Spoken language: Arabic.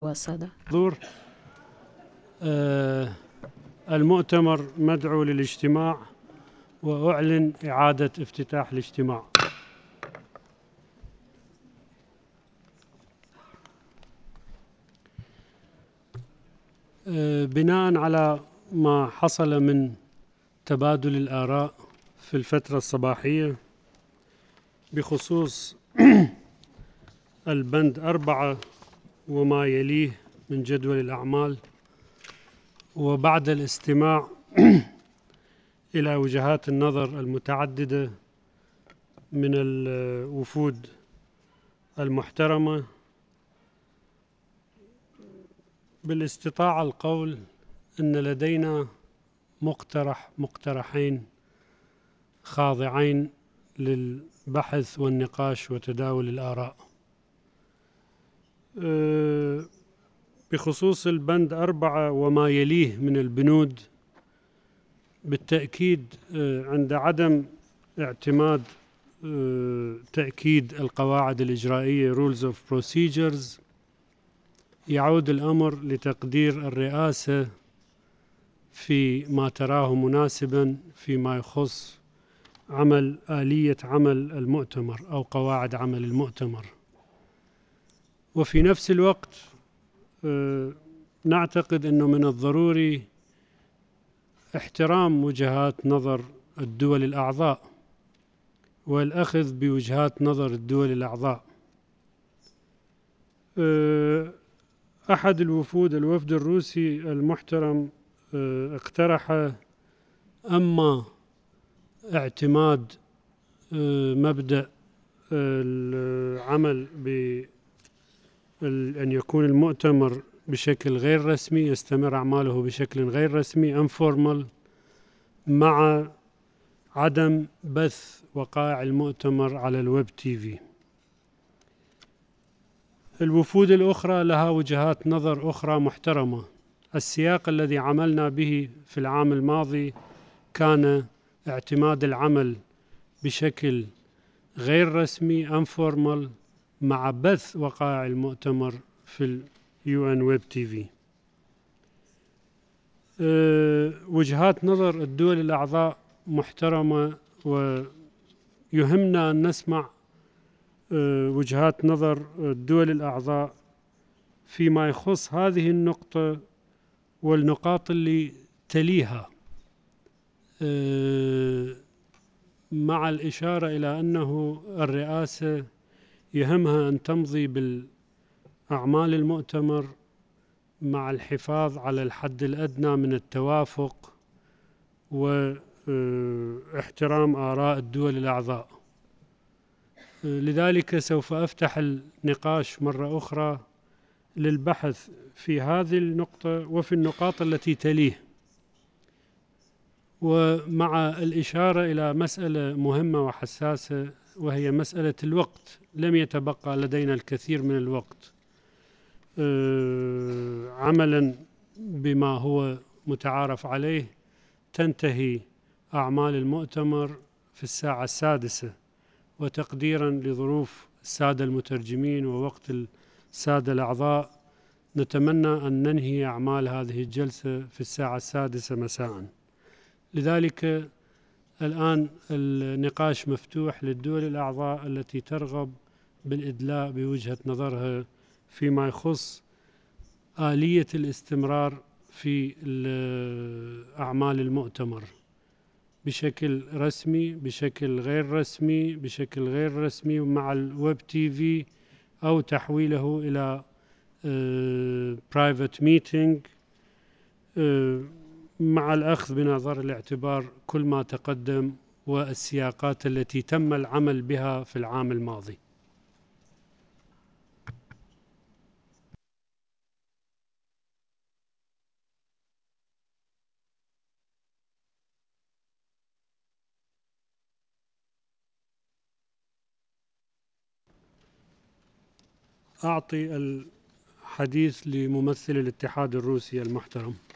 والسادة. حضور آه، المؤتمر مدعو للاجتماع، وأعلن إعادة افتتاح الاجتماع. بناء على ما حصل من تبادل الآراء في الفترة الصباحية بخصوص البند 4 وما يليه من جدول الأعمال، وبعد الاستماع إلى وجهات النظر المتعددة من الوفود المحترمة، بالاستطاعة القول أن لدينا مقترحين خاضعين للبحث والنقاش وتداول الآراء. بخصوص البند 4 وما يليه من البنود، بالتأكيد عند عدم اعتماد تأكيد القواعد الإجرائية Rules of Procedures، يعود الأمر لتقدير الرئاسة في ما تراه مناسبا فيما يخص آلية عمل المؤتمر أو قواعد عمل المؤتمر. وفي نفس الوقت نعتقد أنه من الضروري احترام وجهات نظر الدول الأعضاء والأخذ بوجهات نظر الدول الأعضاء. أحد الوفد الروسي المحترم اقترح أما اعتماد مبدأ العمل بأن يكون المؤتمر بشكل غير رسمي، يستمر أعماله بشكل غير رسمي informal، مع عدم بث وقائع المؤتمر على الويب تي في. الوفود الأخرى لها وجهات نظر أخرى محترمة. السياق الذي عملنا به في العام الماضي كان اعتماد العمل بشكل غير رسمي informal مع بث وقائع المؤتمر في UN Web TV. وجهات نظر الدول الأعضاء محترمة، ويهمنا أن نسمع وجهات نظر الدول الأعضاء فيما يخص هذه النقطة والنقاط اللي تليها، مع الإشارة إلى أنه الرئاسة يهمها أن تمضي بالأعمال المؤتمر مع الحفاظ على الحد الأدنى من التوافق واحترام آراء الدول الأعضاء. لذلك سوف أفتح النقاش مرة أخرى للبحث في هذه النقطة وفي النقاط التي تليه، ومع الإشارة إلى مسألة مهمة وحساسة، وهي مسألة الوقت. لم يتبقى لدينا الكثير من الوقت، عملا بما هو متعارف عليه تنتهي أعمال المؤتمر في الساعة 6، وتقديرا لظروف السادة المترجمين ووقت السادة الأعضاء نتمنى أن ننهي أعمال هذه الجلسة في الساعة 6 مساء. لذلك الآن النقاش مفتوح للدول الأعضاء التي ترغب بالإدلاء بوجهة نظرها فيما يخص آلية الاستمرار في أعمال المؤتمر بشكل رسمي، بشكل غير رسمي مع الويب تي في، أو تحويله إلى private meeting، مع الأخذ بنظر الاعتبار كل ما تقدم والسياقات التي تم العمل بها في العام الماضي. أعطي الحديث لممثل الاتحاد الروسي المحترم.